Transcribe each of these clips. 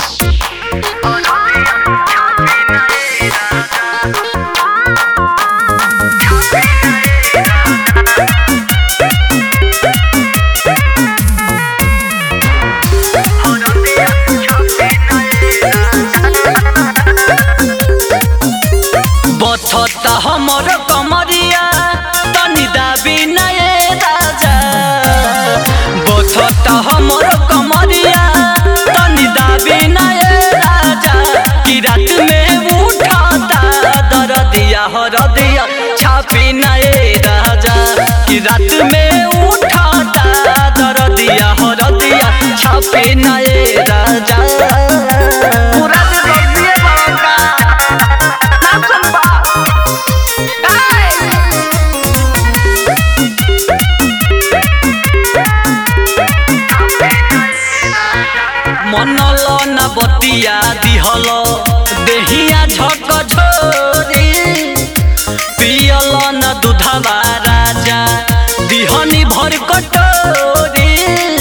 बछता हमर कमरिया तनी दाबी नए राजा। बछता हमर कमरिया तनी दाबी नए राजा। कि रात में उठाता दरदिया हरदिया छापी नए राजा। कि रात में उठाता दरदिया हरदिया छापी नए राजा। मनल न बतिया दिहल देहिया झक झोरी। पियल न दूधवा राजा दिहनी भर कटोरी।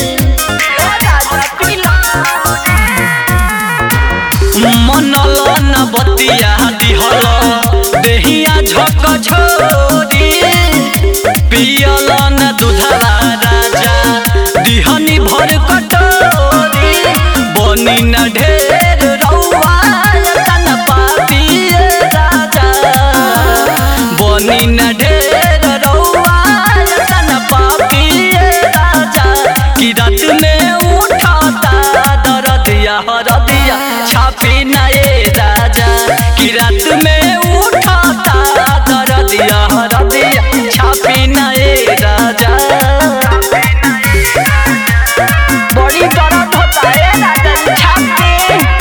मनल न बतिया दिहल देहिया झक झोरी। पियल न दूधवा राजा दिहनी भर कटोरी। बनी न ढेर रउआ तन पापिए राजा। बनी न ढेर रउआ तन पापिए राजा। कि रात में उठाता दरदिया हरदिया छापी नए राजा। कि रात में उठाता दरदिया हरदिया छापी नए राजा। बड़ी दर्द होता है राजा छापी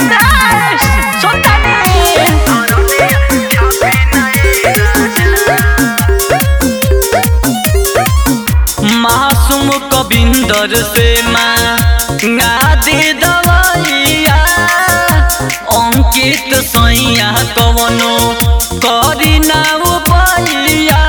मासूम कबिंदर से मांगा दे दवाइया। अंकित सैया कवनो करी ना उपाइया।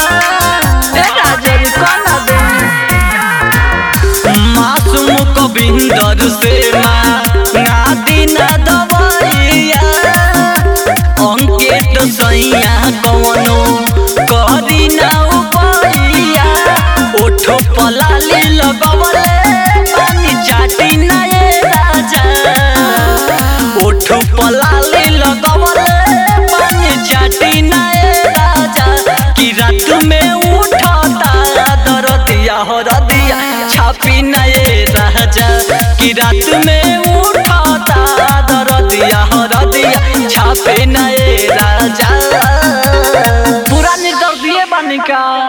मासूम कबिंदर से मांगा दे ना दवाइया। अंकित सैया कवनो करी ना उपाइया। ओठो पलाली लगवले पानी चाटी नए राजा। ओठो पलाली लगवले पानी चाटी नए राजा। कि रात में उठाता दरदिया हरदिया छापी नए राजा। कि रात में उठाता दरदिया हरदिया छापी नए राजा। पूरा निर्दर दिए बानी का।